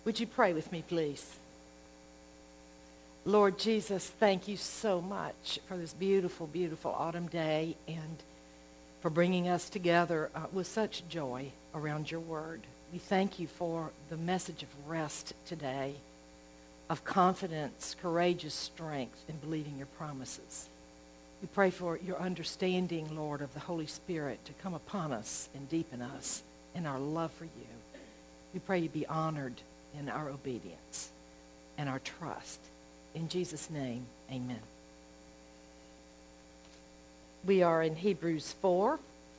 Would you pray with me, please? Lord Jesus, thank you so much for this beautiful, beautiful autumn day and for bringing us together with such joy around your word. We thank you for the message of rest today, of confidence, courageous strength in believing your promises. We pray for your understanding, Lord, of the Holy Spirit to come upon us and deepen us in our love for you. We pray you be honored in our obedience and our trust. In Jesus' name, amen. We are in Hebrews 4,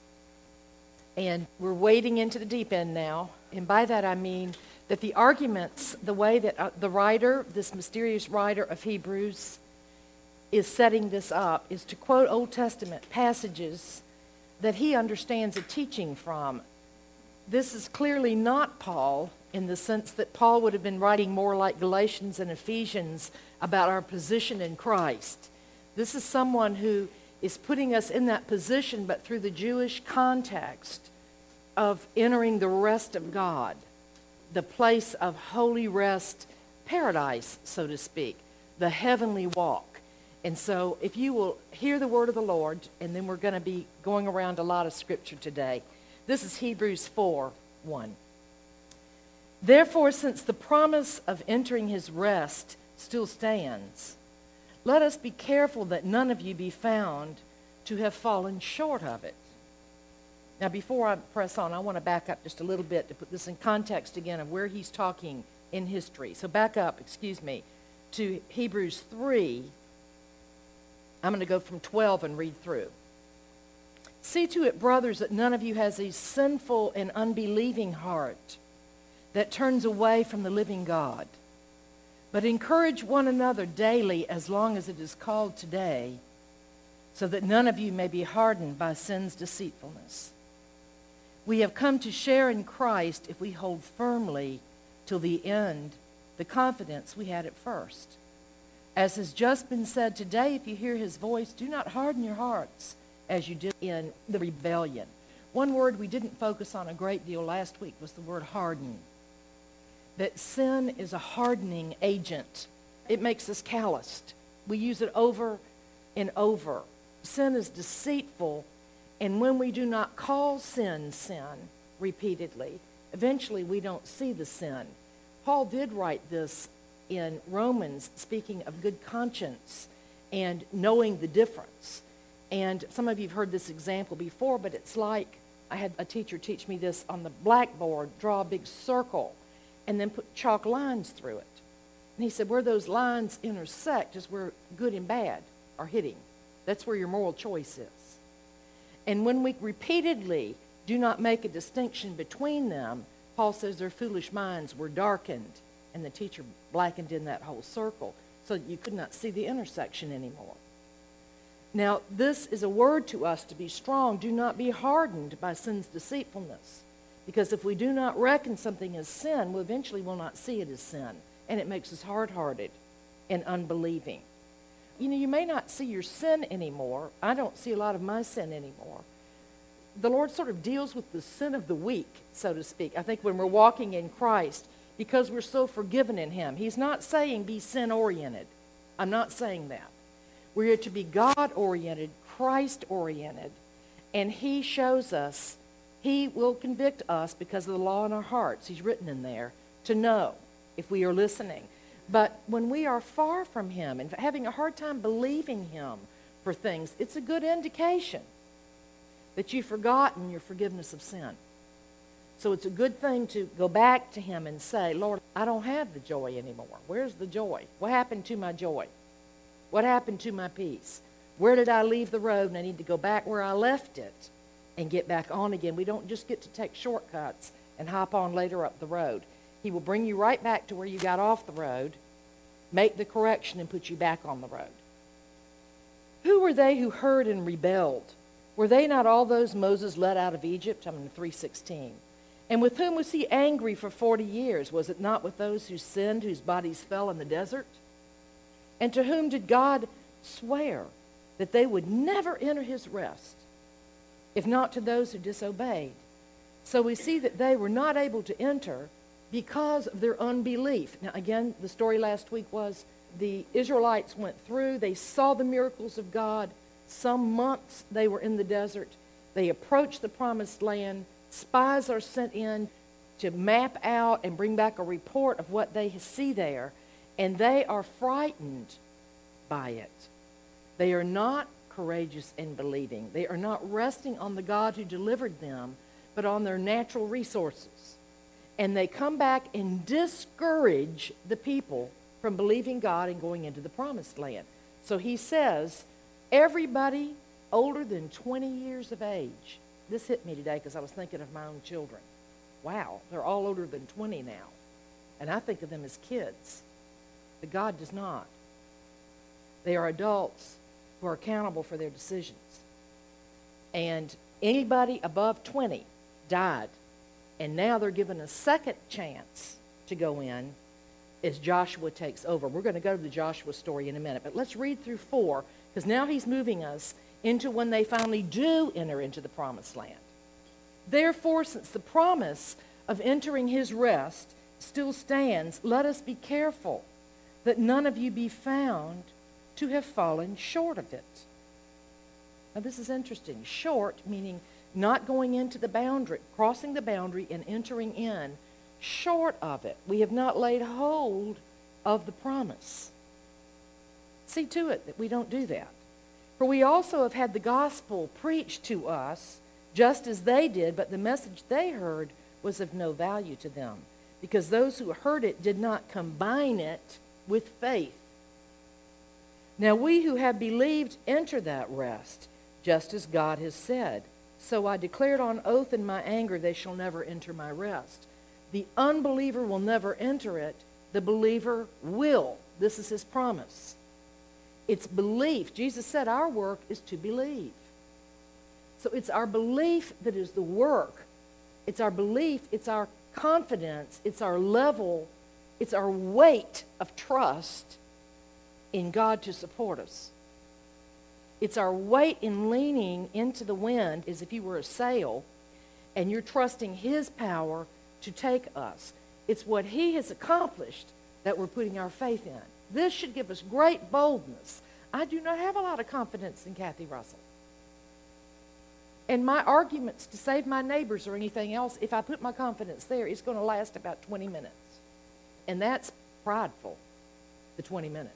and we're wading into the deep end now. And by that I mean that the arguments, the way that the writer, this mysterious writer of Hebrews, is setting this up is to quote Old Testament passages that he understands a teaching from. This is clearly not Paul in the sense that Paul would have been writing more like Galatians and Ephesians about our position in Christ. This is someone who is putting us in that position, but through the Jewish context of entering the rest of God, the place of holy rest, paradise, so to speak, the heavenly walk. And so if you will hear the word of the Lord, and then we're going to be going around a lot of scripture today. This is Hebrews 4:1. Therefore, since the promise of entering his rest still stands, let us be careful that none of you be found to have fallen short of it. Now, before I press on, I want to back up just a little bit to put this in context again of where he's talking in history. So back up, to Hebrews 3. I'm going to go from 12 and read through. See to it, brothers, that none of you has a sinful and unbelieving heart that turns away from the living God. But encourage one another daily as long as it is called today, so that none of you may be hardened by sin's deceitfulness. We have come to share in Christ if we hold firmly till the end the confidence we had at first. As has just been said today, if you hear his voice, do not harden your hearts as you did in the rebellion. One word we didn't focus on a great deal last week was the word harden. That sin is a hardening agent. It makes us calloused. We use it over and over. Sin is deceitful, and when we do not call sin repeatedly, eventually we don't see the sin. Paul did write this in Romans, speaking of good conscience and knowing the difference. And some of you have heard this example before, but it's like, I had a teacher teach me this on the blackboard, draw a big circle and then put chalk lines through it. And he said, where those lines intersect is where good and bad are hitting. That's where your moral choice is. And when we repeatedly do not make a distinction between them, Paul says their foolish minds were darkened, and the teacher blackened in that whole circle so that you could not see the intersection anymore. Now, this is a word to us to be strong. Do not be hardened by sin's deceitfulness. Because if we do not reckon something as sin, we eventually will not see it as sin. And it makes us hard-hearted and unbelieving. You know, you may not see your sin anymore. I don't see a lot of my sin anymore. The Lord sort of deals with the sin of the weak, so to speak. I think when we're walking in Christ, because we're so forgiven in him. He's not saying be sin-oriented. I'm not saying that. We're to be God-oriented, Christ-oriented, and he shows us, he will convict us because of the law in our hearts. He's written in there to know if we are listening. But when we are far from him and having a hard time believing him for things, it's a good indication that you've forgotten your forgiveness of sin. So it's a good thing to go back to him and say, Lord, I don't have the joy anymore. Where's the joy? What happened to my joy? What happened to my peace? Where did I leave the road? And I need to go back where I left it and get back on again. We don't just get to take shortcuts and hop on later up the road. He will bring you right back to where you got off the road, make the correction, and put you back on the road. Who were they who heard and rebelled? Were they not all those Moses led out of Egypt? I'm in 3:16. And with whom was he angry for 40 years? Was it not with those who sinned, whose bodies fell in the desert? And to whom did God swear that they would never enter his rest, if not to those who disobeyed? So we see that they were not able to enter because of their unbelief. Now, again, the story last week was the Israelites went through. They saw the miracles of God. Some months they were in the desert. They approached the promised land. Spies are sent in to map out and bring back a report of what they see there. And they are frightened by it. They are not courageous in believing. They are not resting on the God who delivered them, but on their natural resources. And they come back and discourage the people from believing God and going into the promised land. So he says, everybody older than 20 years of age. This hit me today because I was thinking of my own children. Wow, they're all older than 20 now. And I think of them as kids. But God does not. They are adults who are accountable for their decisions. And anybody above 20 died. And now they're given a second chance to go in as Joshua takes over. We're going to go to the Joshua story in a minute. But let's read through 4, because now he's moving us into when they finally do enter into the promised land. Therefore, since the promise of entering his rest still stands, let us be careful that none of you be found to have fallen short of it. Now this is interesting. Short meaning not going into the boundary, crossing the boundary and entering in. Short of it. We have not laid hold of the promise. See to it that we don't do that. For we also have had the gospel preached to us just as they did, but the message they heard was of no value to them, because those who heard it did not combine it with faith. Now we who have believed enter that rest, just as God has said. So I declared on oath in my anger, they shall never enter my rest. The unbeliever will never enter it. The believer will. This is his promise. It's belief. Jesus said our work is to believe. So it's our belief that is the work. It's our belief, it's our confidence, it's our level, it's our weight of trust in God to support us. It's our weight in leaning into the wind as if you were a sail and you're trusting his power to take us. It's what he has accomplished that we're putting our faith in. This should give us great boldness. I do not have a lot of confidence in Kathy Russell. And my arguments to save my neighbors or anything else, if I put my confidence there, it's going to last about 20 minutes. And that's prideful, the 20 minutes.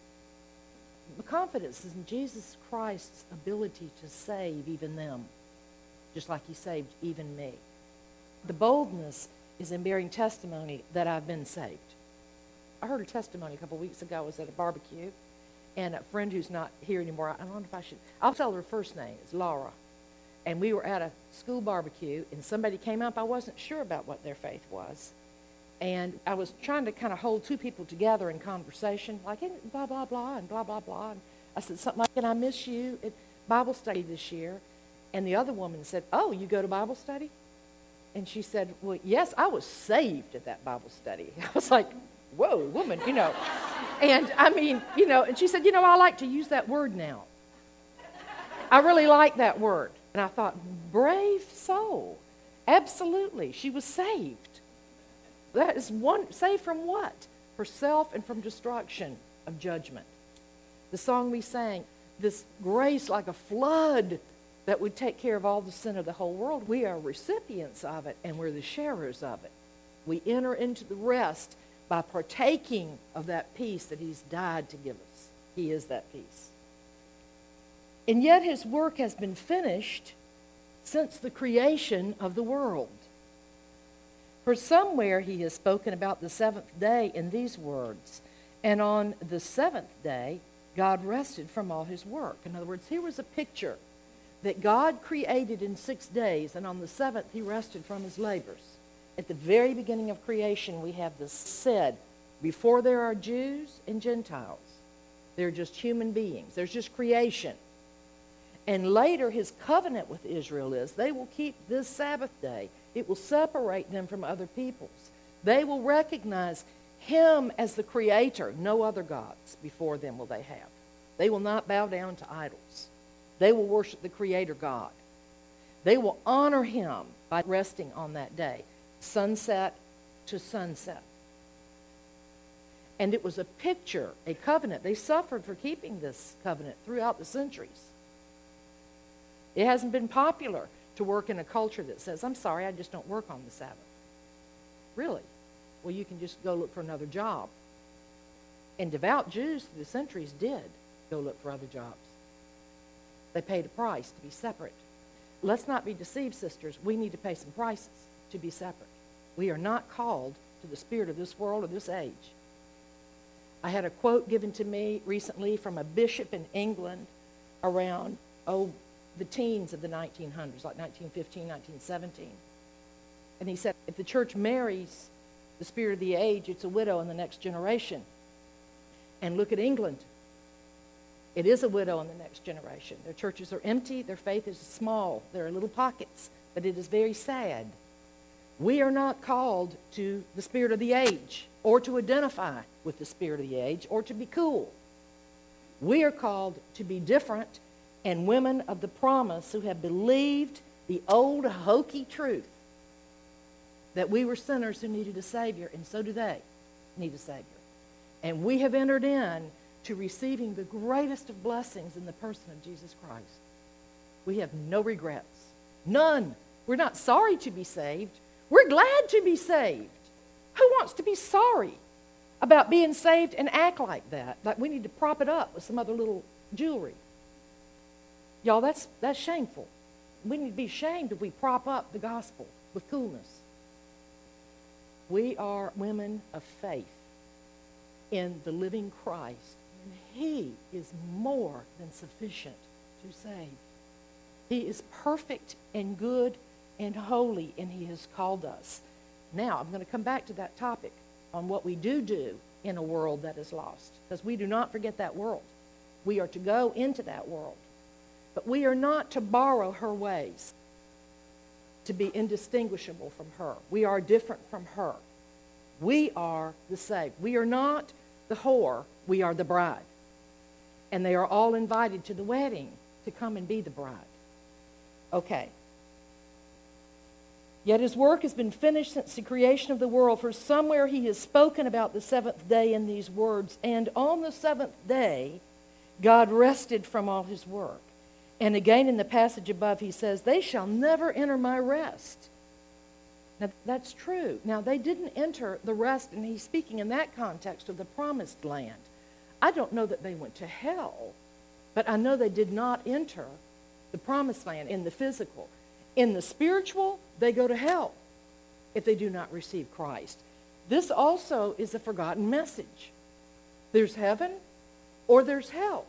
The confidence is in Jesus Christ's ability to save even them, just like he saved even me. The boldness is in bearing testimony that I've been saved. I heard a testimony a couple weeks ago. I was at a barbecue, and a friend who's not here anymore, I don't know if I should, I'll tell her first name, it's Laura. And we were at a school barbecue, and somebody came up. I wasn't sure about what their faith was. And I was trying to kind of hold two people together in conversation, like blah, blah, blah, and blah, blah, blah. And I said something like, "Can I miss you at Bible study this year?" And the other woman said, "Oh, you go to Bible study?" And she said, "Well, yes, I was saved at that Bible study." I was like, whoa, woman, And I mean, and she said, I like to use that word now. I really like that word. And I thought, brave soul. Absolutely. She was saved. That is saved from what? Herself and from destruction of judgment. The song we sang, this grace like a flood that would take care of all the sin of the whole world. We are recipients of it, and we're the sharers of it. We enter into the rest by partaking of that peace that he's died to give us. He is that peace. And yet his work has been finished since the creation of the world. For somewhere he has spoken about the seventh day in these words, "And on the seventh day, God rested from all his work." In other words, here was a picture that God created in 6 days, and on the seventh he rested from his labors. At the very beginning of creation, we have this said, before there are Jews and Gentiles, they're just human beings. There's just creation. And later, his covenant with Israel is they will keep this Sabbath day. It will separate them from other peoples. They will recognize him as the creator. No other gods before them will they have. They will not bow down to idols. They will worship the creator God. They will honor him by resting on that day. Sunset to sunset. And it was a picture, a covenant. They suffered for keeping this covenant throughout the centuries. It hasn't been popular to work in a culture that says, I'm sorry, I just don't work on the Sabbath. Really? Well, you can just go look for another job. And devout Jews through the centuries did go look for other jobs. They paid a price to be separate. Let's not be deceived, sisters. We need to pay some prices to be separate. We are not called to the spirit of this world or this age. I had a quote given to me recently from a bishop in England around, the teens of the 1900s, like 1915, 1917. And he said, if the church marries the spirit of the age, it's a widow in the next generation. And look at England. It is a widow in the next generation. Their churches are empty. Their faith is small. There are little pockets. But it is very sad. We are not called to the spirit of the age or to identify with the spirit of the age or to be cool. We are called to be different and women of the promise who have believed the old hokey truth that we were sinners who needed a Savior, and so do they need a Savior. And we have entered in to receiving the greatest of blessings in the person of Jesus Christ. We have no regrets. None. We're not sorry to be saved. We're glad to be saved. Who wants to be sorry about being saved and act like that? Like we need to prop it up with some other little jewelry. Y'all, that's shameful. We need to be ashamed if we prop up the gospel with coolness. We are women of faith in the living Christ, and He is more than sufficient to save. He is perfect and good and holy, and He has called us. Now, I'm going to come back to that topic on what we do in a world that is lost, because we do not forget that world. We are to go into that world. But we are not to borrow her ways, to be indistinguishable from her. We are different from her. We are the saved. We are not the whore. We are the bride. And they are all invited to the wedding to come and be the bride. Okay. Yet his work has been finished since the creation of the world, for somewhere he has spoken about the seventh day in these words, and on the seventh day God rested from all his work. And again in the passage above he says, they shall never enter my rest. Now that's true. Now they didn't enter the rest, and he's speaking in that context of the promised land. I don't know that they went to hell, but I know they did not enter the promised land in the physical. In the spiritual, they go to hell if they do not receive Christ. This also is a forgotten message. There's heaven or there's hell.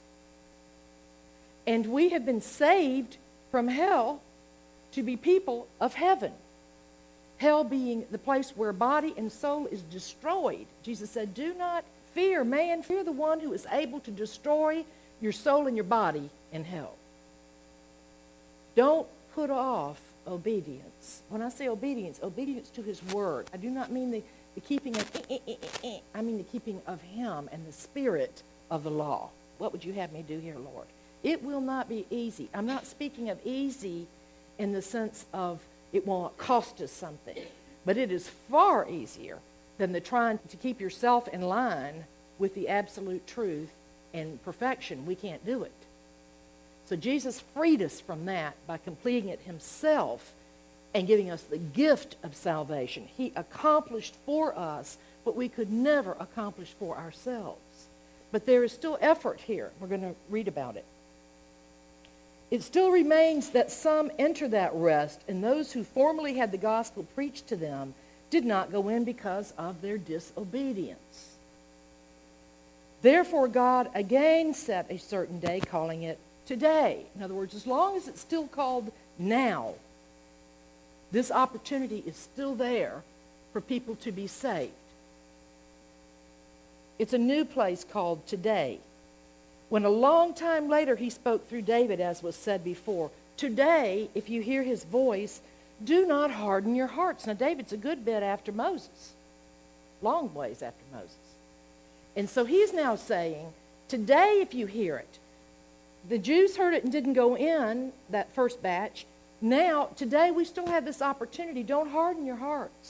And we have been saved from hell to be people of heaven. Hell being the place where body and soul is destroyed. Jesus said, do not fear man, fear the one who is able to destroy your soul and your body in hell. Don't put off obedience. When I say obedience, obedience to his word. I do not mean the keeping of, I mean the keeping of him and the spirit of the law. What would you have me do here, Lord? It will not be easy. I'm not speaking of easy in the sense of it won't cost us something. But it is far easier than the trying to keep yourself in line with the absolute truth and perfection. We can't do it. So Jesus freed us from that by completing it himself and giving us the gift of salvation. He accomplished for us what we could never accomplish for ourselves. But there is still effort here. We're going to read about it. It still remains that some enter that rest, and those who formerly had the gospel preached to them did not go in because of their disobedience. Therefore, God again set a certain day, calling it today. In other words, as long as it's still called now, this opportunity is still there for people to be saved. It's a new place called today. When a long time later he spoke through David, as was said before, today, if you hear his voice, do not harden your hearts. Now, David's a good bit after Moses, long ways after Moses. And so he's now saying, today, if you hear it, the Jews heard it and didn't go in, that first batch. Now, today, we still have this opportunity. Don't harden your hearts.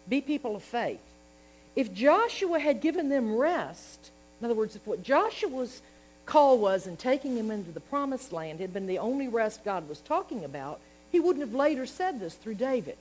Be people of faith. If Joshua had given them rest, in other words, if what Joshua's call was in taking them into the promised land had been the only rest God was talking about, he wouldn't have later said this through David.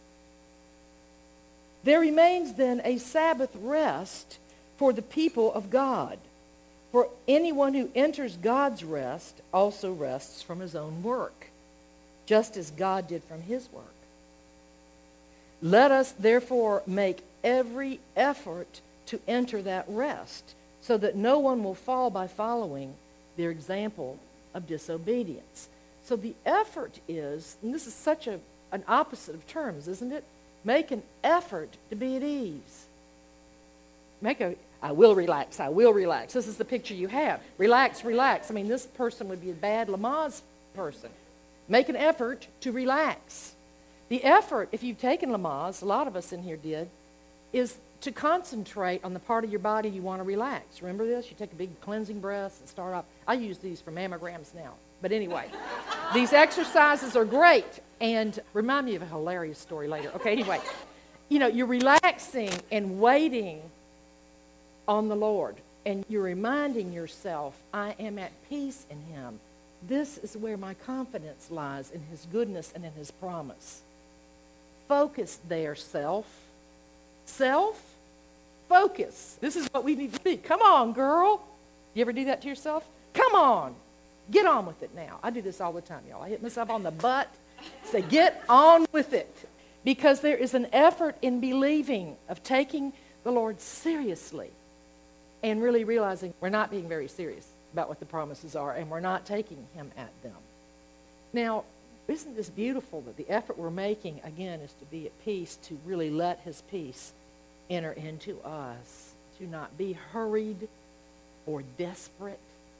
There remains then a Sabbath rest for the people of God. For anyone who enters God's rest also rests from his own work, just as God did from his work. Let us therefore make every effort to enter that rest, so that no one will fall by following their example of disobedience. So the effort is, and this is such an opposite of terms, isn't it? Make an effort to be at ease. I will relax, I will relax. This is the picture you have. Relax, relax. I mean, this person would be a bad Lamaze person. Make an effort to relax. The effort, if you've taken Lamaze, a lot of us in here did, is to concentrate on the part of your body you want to relax. Remember this? You take a big cleansing breath and start off. I use these for mammograms now. But anyway, these exercises are great. And remind me of a hilarious story later. Okay, anyway. You know, you're relaxing and waiting on the Lord. And you're reminding yourself, I am at peace in him. This is where my confidence lies, in his goodness and in his promise. Focus there, self. Self-focus. This is what we need to be. Come on, girl. You ever do that to yourself? Come on. Get on with it now. I do this all the time, y'all. I hit myself on the butt, say, get on with it. Because there is an effort in believing, of taking the Lord seriously and really realizing we're not being very serious about what the promises are, and we're not taking him at them. Now, isn't this beautiful that the effort we're making, again, is to be at peace, to really let his peace enter into us, to not be hurried or desperate,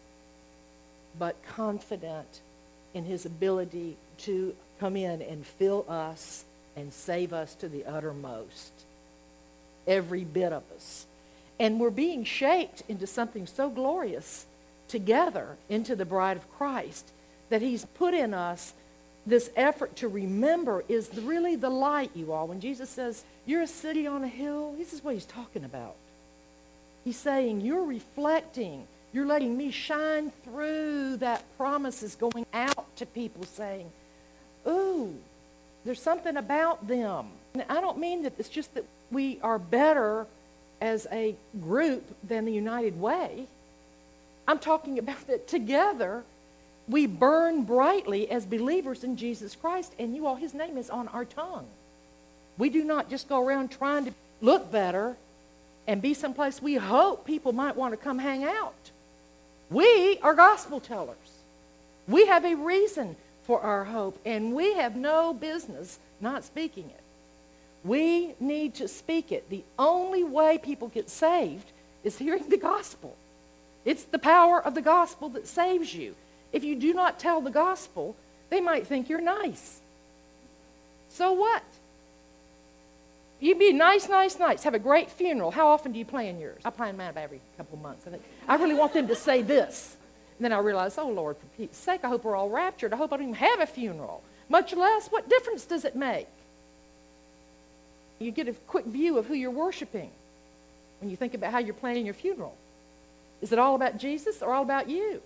but confident in his ability to come in and fill us and save us to the uttermost, every bit of us. And we're being shaped into something so glorious together, into the bride of Christ, that he's put in us this effort to remember is really the light, you all. When Jesus says, you're a city on a hill, this is what he's talking about. He's saying, you're reflecting, you're letting me shine through that promise is going out to people saying, ooh, there's something about them. And I don't mean that it's just that we are better as a group than the United Way. I'm talking about that together we burn brightly as believers in Jesus Christ, and you all, his name is on our tongue. We do not just go around trying to look better and be someplace we hope people might want to come hang out. We are gospel tellers. We have a reason for our hope, and we have no business not speaking it. We need to speak it. The only way people get saved is hearing the gospel. It's the power of the gospel that saves you. If you do not tell the gospel, they might think you're nice. So what? You be nice. Have a great funeral. How often do you plan yours? I plan mine about every couple of months. I really want them to say this. And then I realize, oh, Lord, for Pete's sake, I hope we're all raptured. I hope I don't even have a funeral. Much less, what difference does it make? You get a quick view of who you're worshiping when you think about how you're planning your funeral. Is it all about Jesus or all about you?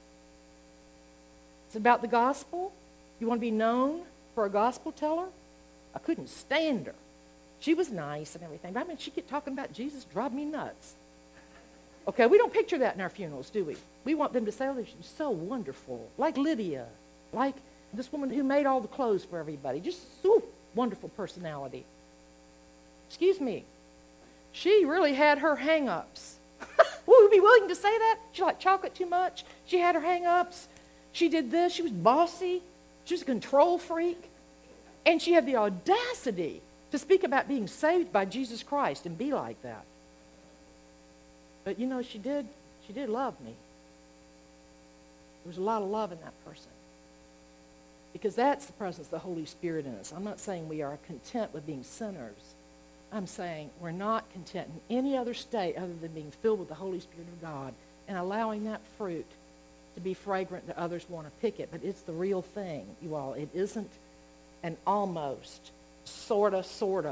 Is it about the gospel? You want to be known for a gospel teller? I couldn't stand her. She was nice and everything, but I mean, she kept talking about Jesus, drive me nuts. Okay, we don't picture that in our funerals, do we? We want them to say, oh, she's so wonderful, like Lydia, like this woman who made all the clothes for everybody. Just so wonderful personality. Excuse me. She really had her hang-ups. Would we be willing to say that? She liked chocolate too much. She had her hang-ups. She did this. She was bossy. She was a control freak. And she had the audacity to speak about being saved by Jesus Christ and be like that. But you know, she did love me. There was a lot of love in that person. Because that's the presence of the Holy Spirit in us. I'm not saying we are content with being sinners. I'm saying we're not content in any other state other than being filled with the Holy Spirit of God and allowing that fruit to be fragrant that others want to pick it. But it's the real thing, you all. It isn't an almost, sorta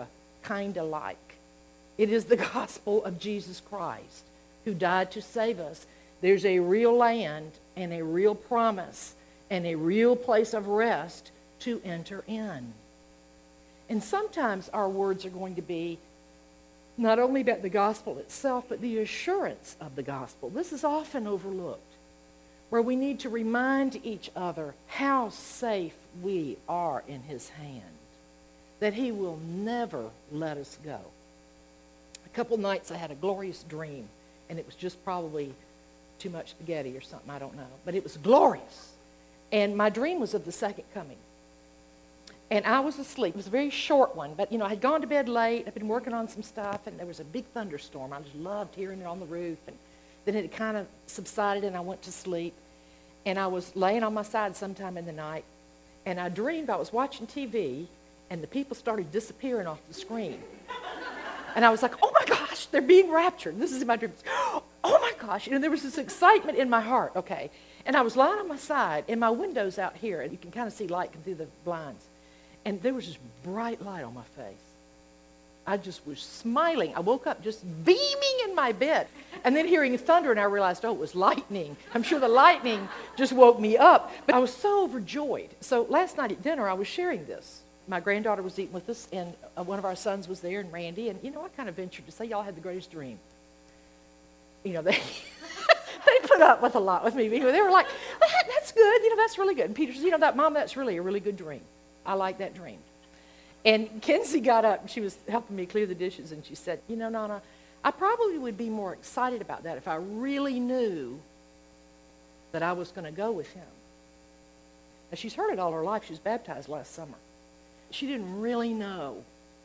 kind of like. It is the gospel of Jesus Christ, who died to save us. There's a real land and a real promise and a real place of rest to enter in. And sometimes our words are going to be not only about the gospel itself, but the assurance of the gospel. This is often overlooked, where we need to remind each other how safe we are in his hand, that he will never let us go. A couple nights I had a glorious dream, and it was just probably too much spaghetti or something, I don't know. But it was glorious. And my dream was of the second coming. And I was asleep. It was a very short one, but, I had gone to bed late. I'd been working on some stuff, and there was a big thunderstorm. I just loved hearing it on the roof. And then it kind of subsided, and I went to sleep. And I was laying on my side sometime in the night, and I dreamed I was watching TV, and the people started disappearing off the screen. And I was like, oh, my gosh, they're being raptured. This is in my dreams. Oh, my gosh. There was this excitement in my heart, okay. And I was lying on my side, and my window's out here, and you can kind of see light come through the blinds. And there was this bright light on my face. I just was smiling. I woke up just beaming in my bed. And then hearing thunder, and I realized, it was lightning. I'm sure the lightning just woke me up. But I was so overjoyed. So last night at dinner, I was sharing this. My granddaughter was eating with us, and one of our sons was there, and Randy. And, I kind of ventured to say, y'all had the greatest dream. They they put up with a lot with me. They were like, that's good. That's really good. And Peter says, Mom, that's really a really good dream. I like that dream. And Kenzie got up, and she was helping me clear the dishes, and she said, Nana, I probably would be more excited about that if I really knew that I was going to go with him. Now, she's heard it all her life. She was baptized last summer. She didn't really know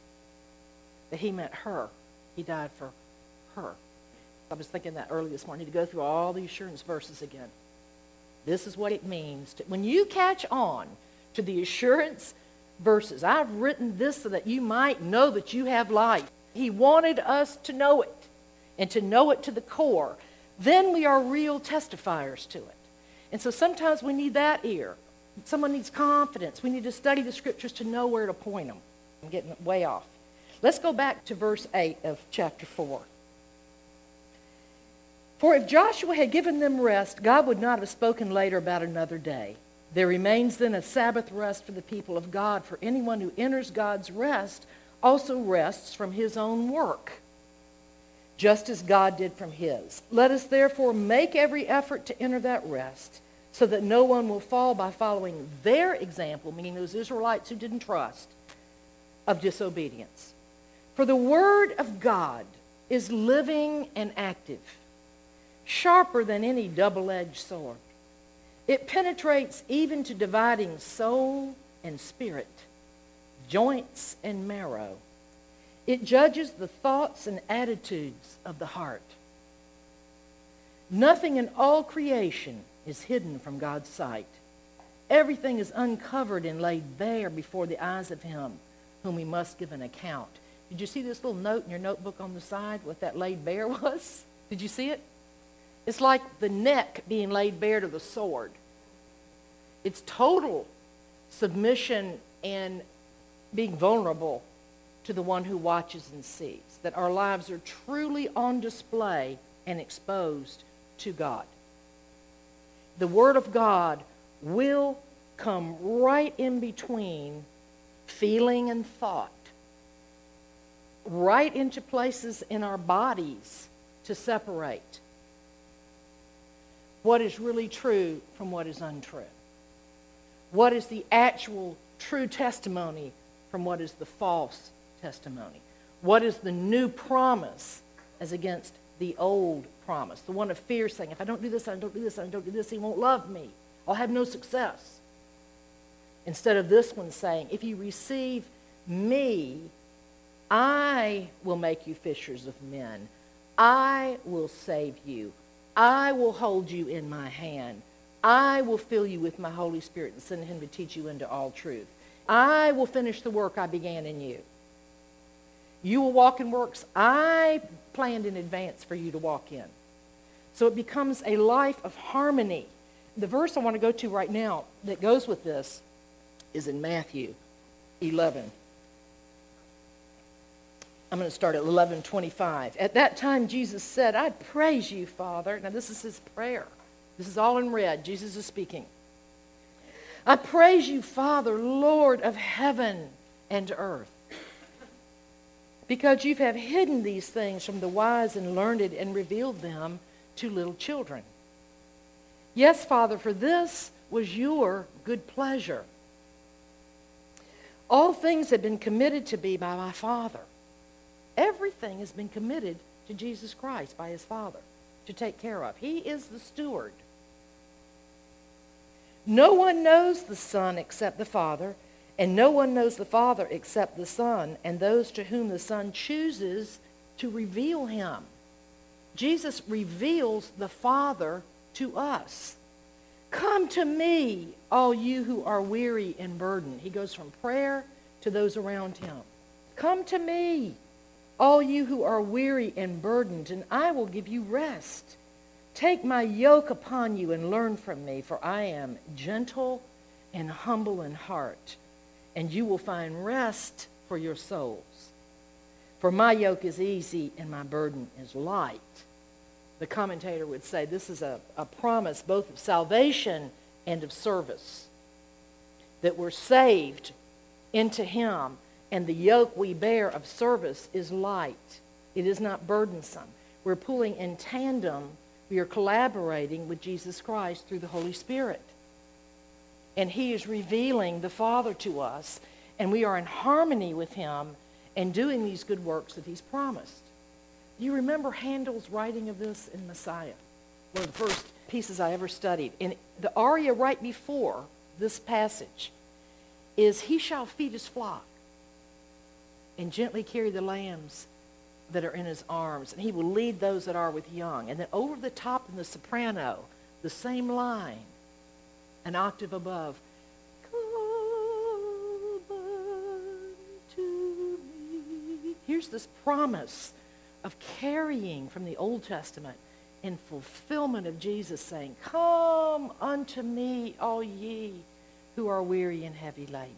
that he meant her. He died for her. I was thinking that early this morning, to go through all the assurance verses again. This is what it means. When you catch on to the assurance verses, I've written this so that you might know that you have life. He wanted us to know it, and to know it to the core. Then we are real testifiers to it. And so sometimes we need that ear. Someone needs confidence. We need to study the scriptures to know where to point them. I'm getting way off. Let's go back to verse 8 of chapter 4. For if Joshua had given them rest, God would not have spoken later about another day. There remains then a Sabbath rest for the people of God, for anyone who enters God's rest also rests from his own work, just as God did from his. Let us therefore make every effort to enter that rest, so that no one will fall by following their example, meaning those Israelites who didn't trust, of disobedience. For the word of God is living and active, sharper than any double-edged sword. It penetrates even to dividing soul and spirit, joints and marrow. It judges the thoughts and attitudes of the heart. Nothing in all creation is hidden from God's sight. Everything is uncovered and laid bare before the eyes of him whom we must give an account. Did you see this little note in your notebook on the side, what that laid bare was? Did you see it? It's like the neck being laid bare to the sword. It's total submission and being vulnerable to the one who watches and sees, that our lives are truly on display and exposed to God. The Word of God will come right in between feeling and thought, right into places in our bodies to separate what is really true from what is untrue. What is the actual true testimony from what is the false testimony? What is the new promise as against the old promise? The one of fear saying, if I don't do this, I don't do this, I don't do this, he won't love me. I'll have no success. Instead of this one saying, if you receive me, I will make you fishers of men. I will save you. I will hold you in my hand. I will fill you with my Holy Spirit and send him to teach you into all truth. I will finish the work I began in you. You will walk in works I planned in advance for you to walk in. So it becomes a life of harmony. The verse I want to go to right now that goes with this is in Matthew 11. I'm going to start at 11:25. At that time, Jesus said, I praise you, Father. Now, this is his prayer. This is all in red. Jesus is speaking. I praise you, Father, Lord of heaven and earth, because you have hidden these things from the wise and learned and revealed them to little children. Yes, Father, for this was your good pleasure. All things have been committed to me by my Father. Everything has been committed to Jesus Christ by his Father to take care of. He is the steward. No one knows the Son except the Father, and no one knows the Father except the Son, and those to whom the Son chooses to reveal him. Jesus reveals the Father to us. Come to me, all you who are weary and burdened. He goes from prayer to those around him. Come to me, all you who are weary and burdened, and I will give you rest. Take my yoke upon you and learn from me, for I am gentle and humble in heart, and you will find rest for your souls. For my yoke is easy and my burden is light. The commentator would say this is a promise both of salvation and of service, that we're saved into him, and the yoke we bear of service is light. It is not burdensome. We're pulling in tandem. We are collaborating with Jesus Christ through the Holy Spirit. And he is revealing the Father to us, and we are in harmony with him and doing these good works that he's promised. You remember Handel's writing of this in Messiah, one of the first pieces I ever studied. And the aria right before this passage is, he shall feed his flock and gently carry the lambs that are in his arms, and he will lead those that are with young. And then over the top in the soprano, the same line, an octave above, come unto me. Here's this promise of carrying from the Old Testament in fulfillment of Jesus saying, come unto me, all ye who are weary and heavy laden.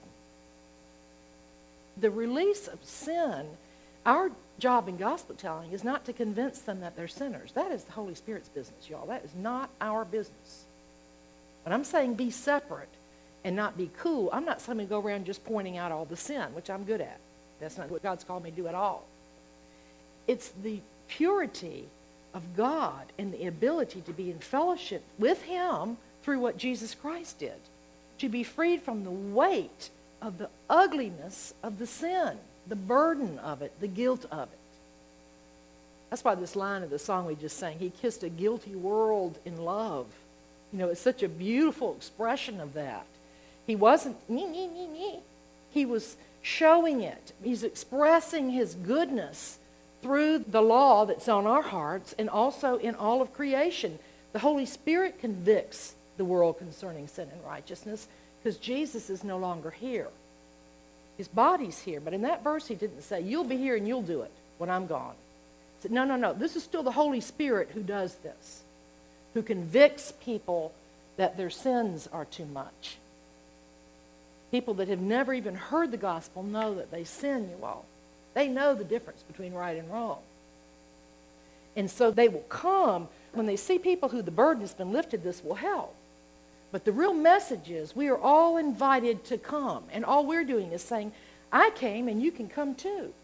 The release of sin, our job in gospel telling is not to convince them that they're sinners. That is the Holy Spirit's business, y'all. That is not our business. When I'm saying be separate and not be cool, I'm not saying go around just pointing out all the sin, which I'm good at. That's not what God's called me to do at all. It's the purity of God and the ability to be in fellowship with him through what Jesus Christ did, to be freed from the weight of the ugliness of the sin, the burden of it, the guilt of it. That's why this line of the song we just sang, he kissed a guilty world in love. You know, it's such a beautiful expression of that. He wasn't, he was showing it. He's expressing his goodness through the law that's on our hearts and also in all of creation. The Holy Spirit convicts the world concerning sin and righteousness because Jesus is no longer here. His body's here. But in that verse, he didn't say, you'll be here and you'll do it when I'm gone. He said, no. This is still the Holy Spirit who does this, who convicts people that their sins are too much. People that have never even heard the gospel know that they sin, you all. They know the difference between right and wrong. And so they will come when they see people who the burden has been lifted, this will help. But the real message is we are all invited to come. And all we're doing is saying, I came and you can come too.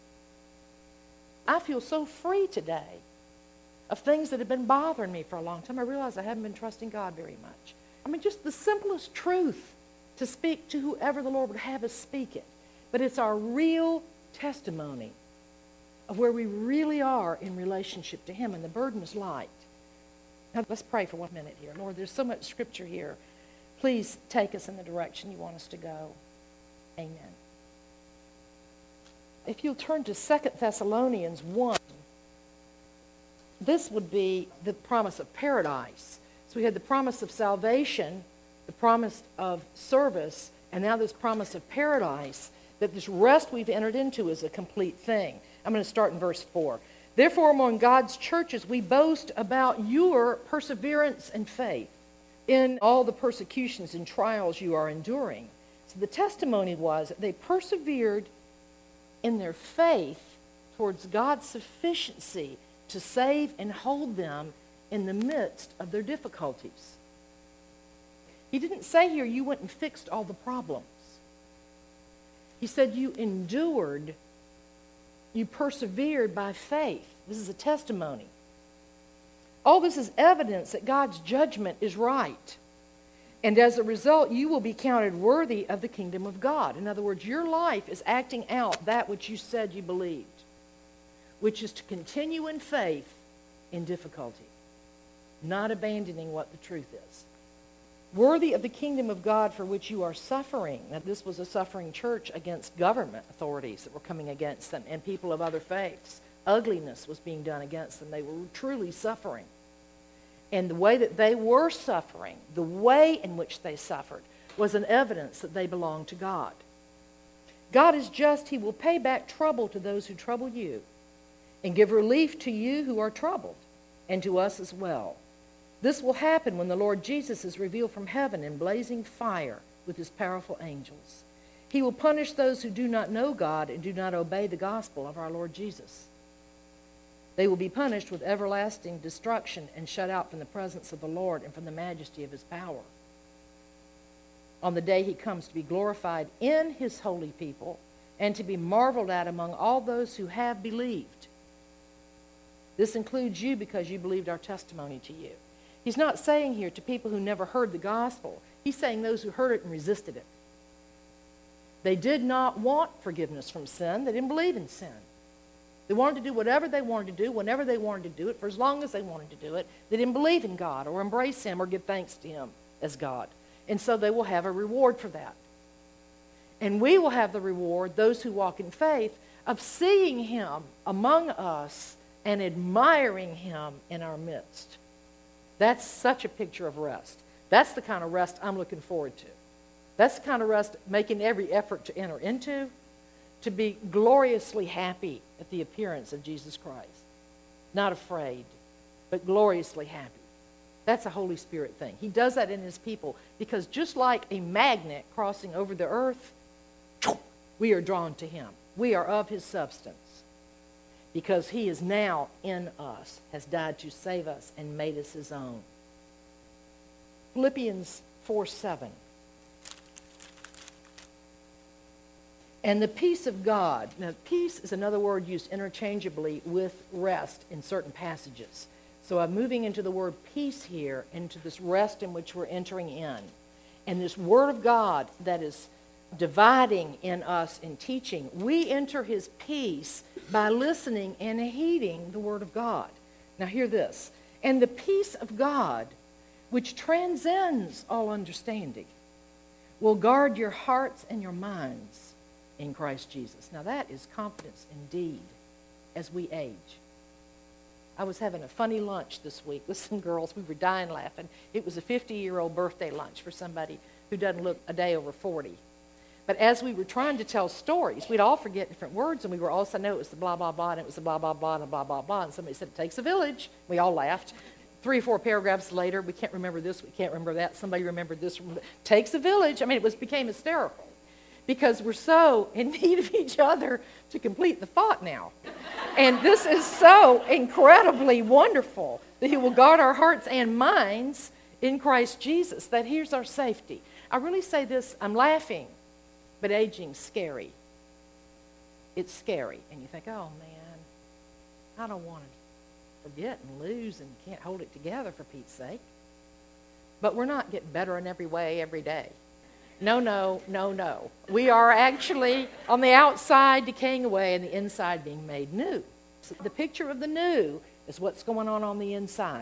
I feel so free today of things that have been bothering me for a long time. I realize I haven't been trusting God very much. I mean, just the simplest truth to speak to whoever the Lord would have us speak it. But it's our real testimony of where we really are in relationship to him, and the burden is light. Now let's pray for 1 minute here. Lord, there's so much scripture here. Please take us in the direction you want us to go. Amen. If you'll turn to 2 Thessalonians 1, this would be the promise of paradise. So we had the promise of salvation, the promise of service, and now this promise of paradise, that this rest we've entered into is a complete thing. I'm going to start in verse 4. Therefore, among God's churches, we boast about your perseverance and faith in all the persecutions and trials you are enduring. So the testimony was that they persevered in their faith towards God's sufficiency to save and hold them in the midst of their difficulties. He didn't say here you went and fixed all the problems. He said you endured, you persevered by faith. This is a testimony. All this is evidence that God's judgment is right. And as a result, you will be counted worthy of the kingdom of God. In other words, your life is acting out that which you said you believed, which is to continue in faith in difficulty, not abandoning what the truth is. Worthy of the kingdom of God for which you are suffering. Now, this was a suffering church against government authorities that were coming against them and people of other faiths. Ugliness was being done against them. They were truly suffering. And the way that they were suffering, the way in which they suffered, was an evidence that they belonged to God. God is just. He will pay back trouble to those who trouble you and give relief to you who are troubled, and to us as well. This will happen when the Lord Jesus is revealed from heaven in blazing fire with his powerful angels. He will punish those who do not know God and do not obey the gospel of our Lord Jesus. They will be punished with everlasting destruction and shut out from the presence of the Lord and from the majesty of his power. On the day he comes to be glorified in his holy people and to be marveled at among all those who have believed. This includes you because you believed our testimony to you. He's not saying here to people who never heard the gospel. He's saying those who heard it and resisted it. They did not want forgiveness from sin. They didn't believe in sin. They wanted to do whatever they wanted to do, whenever they wanted to do it, for as long as they wanted to do it. They didn't believe in God or embrace him or give thanks to him as God. And so they will have a reward for that. And we will have the reward, those who walk in faith, of seeing him among us and admiring him in our midst. That's such a picture of rest. That's the kind of rest I'm looking forward to. That's the kind of rest making every effort to enter into, to be gloriously happy at the appearance of Jesus Christ. Not afraid, but gloriously happy. That's a Holy Spirit thing. He does that in his people because just like a magnet crossing over the earth, we are drawn to him. We are of his substance because he is now in us, has died to save us and made us his own. Philippians 4:7. And the peace of God. Now, peace is another word used interchangeably with rest in certain passages. So I'm moving into the word peace here, into this rest in which we're entering in. And this word of God that is dividing in us and teaching, we enter his peace by listening and heeding the word of God. Now hear this. And the peace of God, which transcends all understanding, will guard your hearts and your minds in Christ Jesus. Now that is confidence indeed as we age. I was having a funny lunch this week with some girls. We were dying laughing. It was a 50-year-old birthday lunch for somebody who doesn't look a day over 40. But as we were trying to tell stories, we'd all forget different words, and we were all saying, no, it was the blah, blah, blah, and it was the blah, blah, blah, and blah, blah, blah. And somebody said, it takes a village. We all laughed. 3 or 4 paragraphs later, we can't remember this, we can't remember that. Somebody remembered this. Takes a village. I mean, became hysterical because we're so in need of each other to complete the thought now. And this is so incredibly wonderful that he will guard our hearts and minds in Christ Jesus, that here's our safety. I really say this, I'm laughing, but aging's scary. It's scary. And you think, oh man, I don't want to forget and lose and can't hold it together for Pete's sake. But we're not getting better in every way every day. No, no, no, no. We are actually on the outside decaying away and the inside being made new. So the picture of the new is what's going on the inside.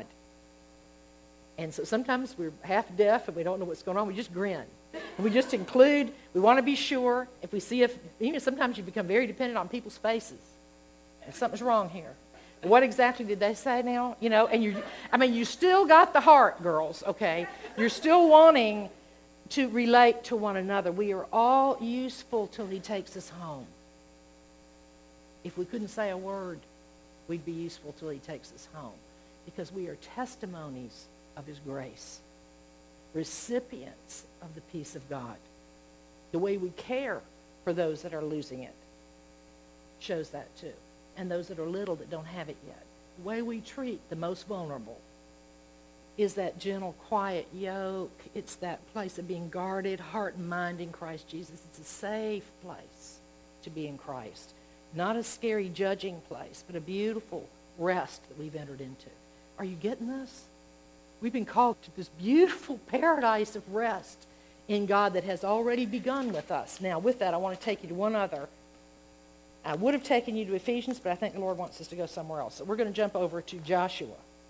And so sometimes we're half deaf and we don't know what's going on. We just grin. And we just include, we want to be sure. If we see even sometimes you become very dependent on people's faces. And something's wrong here. What exactly did they say now? You know, and you still got the heart, girls, okay? You're still wanting to relate to one another. We are all useful till he takes us home. If we couldn't say a word, we'd be useful till he takes us home. Because we are testimonies of his grace. Recipients of the peace of God. The way we care for those that are losing it shows that too. and those that are little that don't have it yet. The way we treat the most vulnerable is that gentle, quiet yoke. It's that place of being guarded, heart and mind in Christ Jesus. It's a safe place to be in Christ. Not a scary judging place, but a beautiful rest that we've entered into. Are you getting this? We've been called to this beautiful paradise of rest in God that has already begun with us. Now, with that, I want to take you to one other. I would have taken you to Ephesians, but I think the Lord wants us to go somewhere else. So we're going to jump over to Joshua.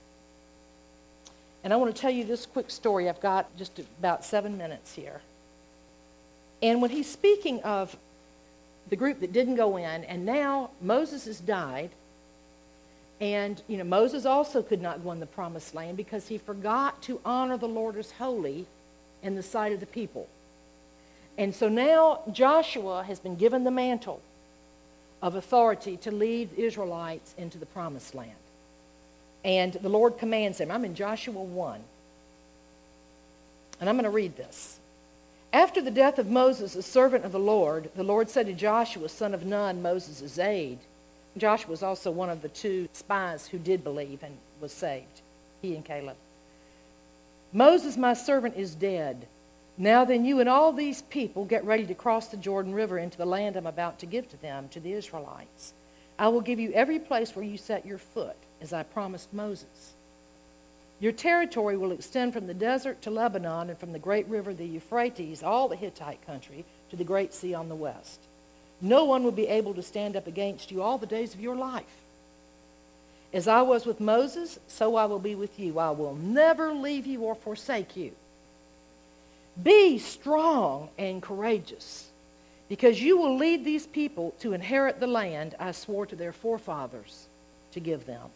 And I want to tell you this quick story. I've got just about 7 minutes here. And when he's speaking of the group that didn't go in, and now Moses has died, and Moses also could not go in the promised land because he forgot to honor the Lord as holy in the sight of the people. And so now Joshua has been given the mantle of authority to lead the Israelites into the promised land. And the Lord commands him. I'm in Joshua 1. And I'm going to read this. After the death of Moses, the servant of the Lord said to Joshua, son of Nun, Moses' aide. Joshua was also one of the 2 spies who did believe and was saved, he and Caleb. Moses, my servant, is dead. Now then, you and all these people get ready to cross the Jordan River into the land I'm about to give to them, to the Israelites. I will give you every place where you set your foot, as I promised Moses. Your territory will extend from the desert to Lebanon and from the great river, the Euphrates, all the Hittite country, to the great sea on the west. No one will be able to stand up against you all the days of your life. As I was with Moses, so I will be with you. I will never leave you or forsake you. Be strong and courageous, because you will lead these people to inherit the land I swore to their forefathers to give them.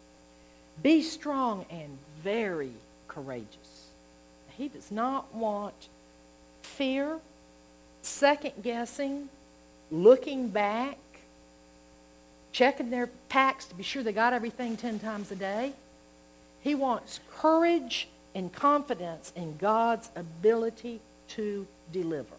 Be strong and very courageous. He does not want fear, second-guessing, looking back, checking their packs to be sure they got everything 10 times a day. He wants courage and confidence in God's ability to deliver.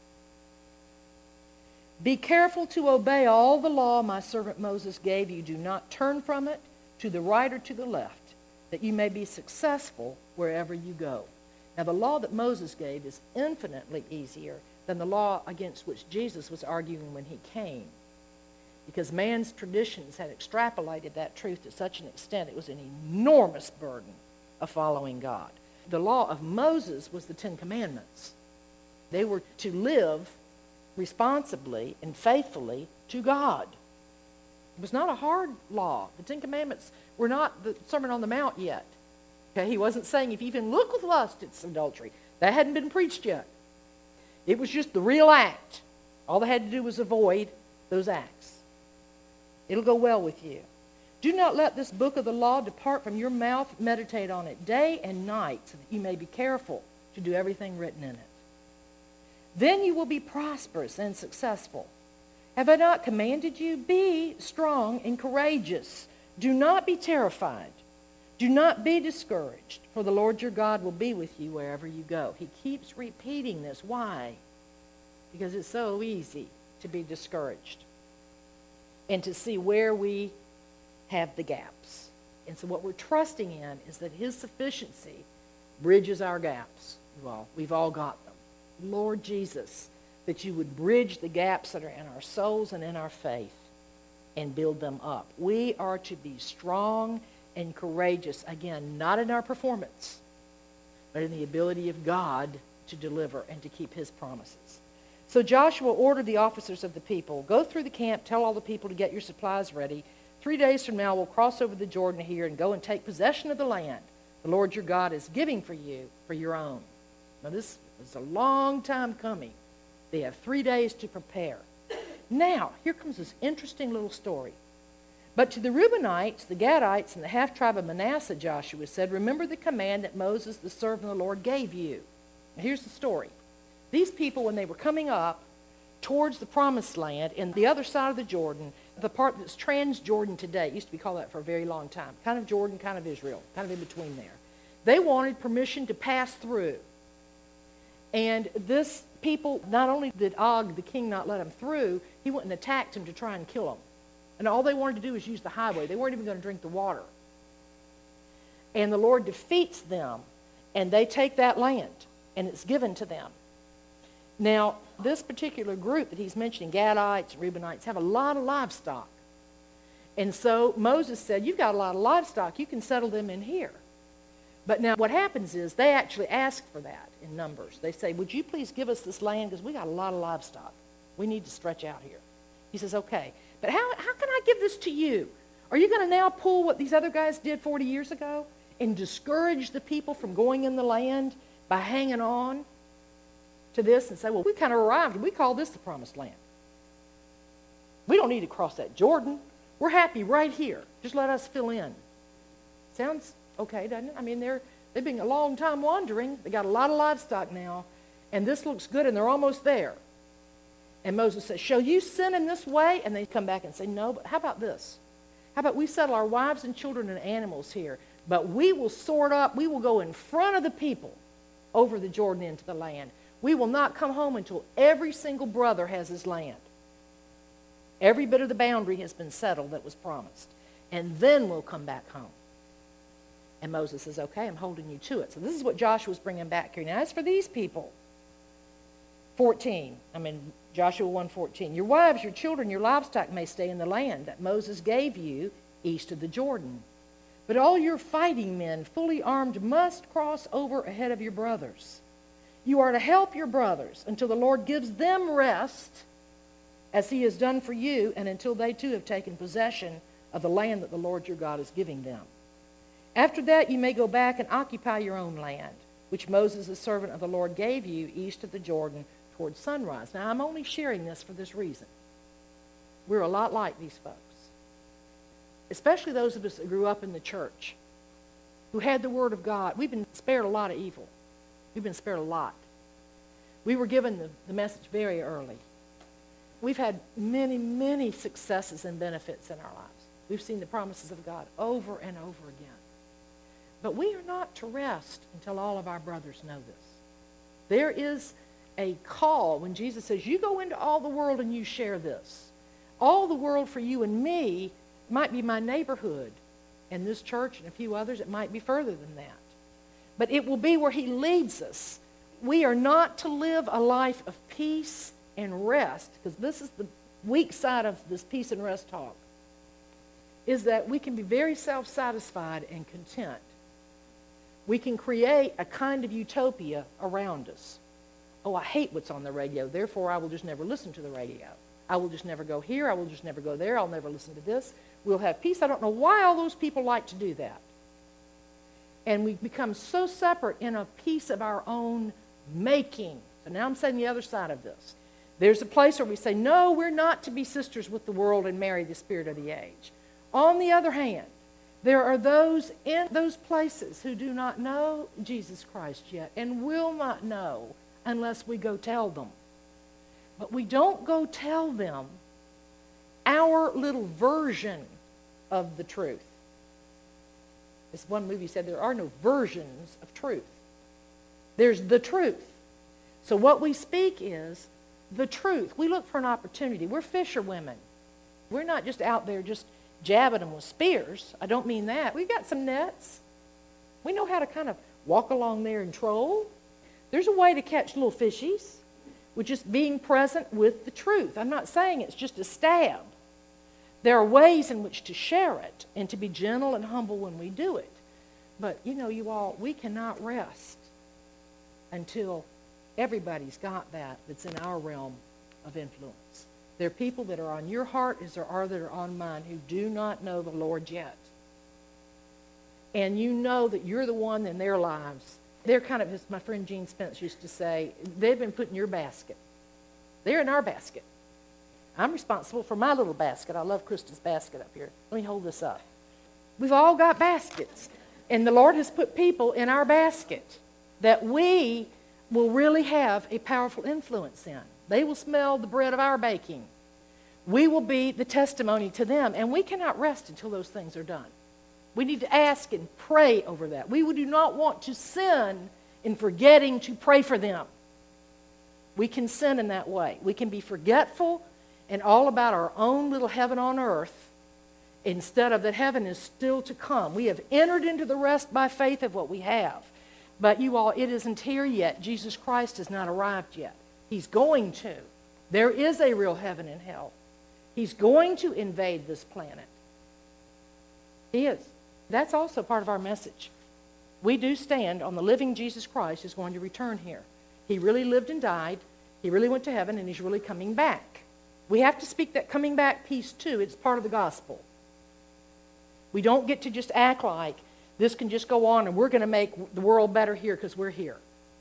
Be careful to obey all the law my servant Moses gave you. Do not turn from it to the right or to the left, that you may be successful wherever you go. Now, the law that Moses gave is infinitely easier than the law against which Jesus was arguing when he came, because man's traditions had extrapolated that truth to such an extent it was an enormous burden of following God. The law of Moses was the 10 Commandments. They were to live responsibly and faithfully to God. It was not a hard law. The 10 Commandments were not the Sermon on the Mount yet. Okay, he wasn't saying if you even look with lust, it's adultery. That hadn't been preached yet. It was just the real act. All they had to do was avoid those acts. It'll go well with you. Do not let this book of the law depart from your mouth. Meditate on it day and night, so that you may be careful to do everything written in it. Then you will be prosperous and successful. Have I not commanded you? Be strong and courageous. Do not be terrified. Do not be discouraged, for the Lord your God will be with you wherever you go. He keeps repeating this. Why? Because it's so easy to be discouraged and to see where we have the gaps. And so what we're trusting in is that his sufficiency bridges our gaps. Well, we've all got them. Lord Jesus, that you would bridge the gaps that are in our souls and in our faith and build them up. We are to be strong and courageous, again, not in our performance, but in the ability of God to deliver and to keep his promises. So Joshua ordered the officers of the people, go through the camp, tell all the people to get your supplies ready. 3 days from now, we'll cross over the Jordan here and go and take possession of the land the Lord your God is giving for you for your own. Now, this is a long time coming. They have 3 days to prepare. Now, here comes this interesting little story. But to the Reubenites, the Gadites, and the half-tribe of Manasseh, Joshua said, remember the command that Moses, the servant of the Lord, gave you. Now, here's the story. These people, when they were coming up towards the promised land, in the other side of the Jordan, the part that's Trans-Jordan today, it used to be called that for a very long time, kind of Jordan, kind of Israel, kind of in between there. They wanted permission to pass through. And this people, not only did Og, the king, not let them through, he went and attacked him to try and kill them. And all they wanted to do was use the highway. They weren't even going to drink the water. And the Lord defeats them, and they take that land, and it's given to them. Now, this particular group that he's mentioning, Gadites, Reubenites, have a lot of livestock. And so Moses said, you've got a lot of livestock. You can settle them in here. But now what happens is they actually ask for that in Numbers. They say, would you please give us this land because we got a lot of livestock. We need to stretch out here. He says, okay. But how can I give this to you? Are you going to now pull what these other guys did 40 years ago and discourage the people from going in the land by hanging on to this and say, well, we kind of arrived and we call this the promised land. We don't need to cross that Jordan. We're happy right here. Just let us fill in. Sounds okay, doesn't it? I mean, they've been a long time wandering. They got a lot of livestock now, and this looks good, and they're almost there. And Moses says, shall you sin in this way? And they come back and say, no, but how about this? How about we settle our wives and children and animals here, but we will sort up, we will go in front of the people over the Jordan into the land. We will not come home until every single brother has his land. Every bit of the boundary has been settled that was promised. And then we'll come back home. And Moses says, okay, I'm holding you to it. So this is what Joshua's bringing back here. Now, as for these people, Joshua 1:14, your wives, your children, your livestock may stay in the land that Moses gave you east of the Jordan. But all your fighting men, fully armed, must cross over ahead of your brothers. You are to help your brothers until the Lord gives them rest, as he has done for you, and until they too have taken possession of the land that the Lord your God is giving them. After that, you may go back and occupy your own land, which Moses, the servant of the Lord, gave you east of the Jordan toward sunrise. Now, I'm only sharing this for this reason. We're a lot like these folks, especially those of us that grew up in the church, who had the Word of God. We've been spared a lot of evil. We've been spared a lot. We were given the message very early. We've had many, many successes and benefits in our lives. We've seen the promises of God over and over again. But we are not to rest until all of our brothers know this. There is a call when Jesus says, you go into all the world and you share this. All the world for you and me might be my neighborhood and this church and a few others. It might be further than that. But it will be where he leads us. We are not to live a life of peace and rest, because this is the weak side of this peace and rest talk, is that we can be very self-satisfied and content. We can create a kind of utopia around us. Oh, I hate what's on the radio, therefore I will just never listen to the radio. I will just never go here, I will just never go there, I'll never listen to this. We'll have peace. I don't know why all those people like to do that. And we become so separate in a piece of our own making. So now I'm saying the other side of this. There's a place where we say, no, we're not to be sisters with the world and marry the spirit of the age. On the other hand, there are those in those places who do not know Jesus Christ yet and will not know unless we go tell them. But we don't go tell them our little version of the truth. This one movie said there are no versions of truth. There's the truth. So what we speak is the truth. We look for an opportunity. We're fisherwomen. We're not just out there just jabbing them with spears. I don't mean that. We've got some nets. We know how to kind of walk along there and troll. There's a way to catch little fishies with just being present with the truth. I'm not saying it's just a stab. There are ways in which to share it and to be gentle and humble when we do it. But, you all, we cannot rest until everybody's got that's in our realm of influence. There are people that are on your heart as there are that are on mine who do not know the Lord yet. And you know that you're the one in their lives. They're kind of, as my friend Gene Spence used to say, they've been put in your basket. They're in our basket. I'm responsible for my little basket. I love Krista's basket up here. Let me hold this up. We've all got baskets. And the Lord has put people in our basket that we will really have a powerful influence in. They will smell the bread of our baking. We will be the testimony to them. And we cannot rest until those things are done. We need to ask and pray over that. We do not want to sin in forgetting to pray for them. We can sin in that way. We can be forgetful and all about our own little heaven on earth instead of that heaven is still to come. We have entered into the rest by faith of what we have. But you all, it isn't here yet. Jesus Christ has not arrived yet. He's going to. There is a real heaven and hell. He's going to invade this planet. He is. That's also part of our message. We do stand on the living Jesus Christ who's going to return here. He really lived and died. He really went to heaven, and he's really coming back. We have to speak that coming back piece too. It's part of the gospel. We don't get to just act like this can just go on and we're going to make the world better here because we're here.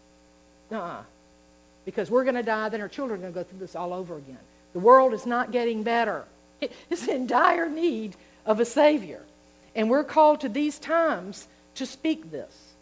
Because we're going to die, then our children are going to go through this all over again. The world is not getting better. It's in dire need of a Savior. And we're called to these times to speak this.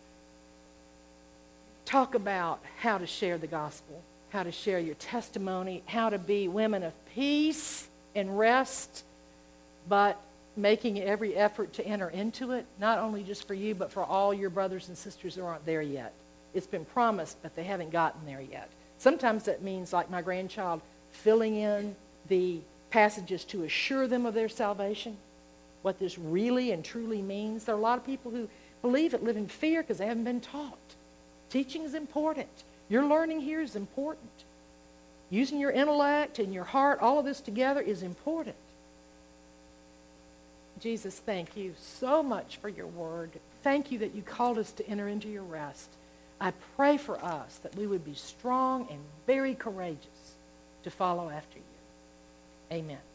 Talk about how to share the gospel, how to share your testimony, how to be women of peace and rest, but making every effort to enter into it, not only just for you, but for all your brothers and sisters who aren't there yet. It's been promised, but they haven't gotten there yet. Sometimes that means, like my grandchild, filling in the passages to assure them of their salvation, what this really and truly means. There are a lot of people who believe it live in fear because they haven't been taught. Teaching is important. Your learning here is important. Using your intellect and your heart, all of this together is important. Jesus, thank you so much for your word. Thank you that you called us to enter into your rest. I pray for us that we would be strong and very courageous to follow after you. Amen.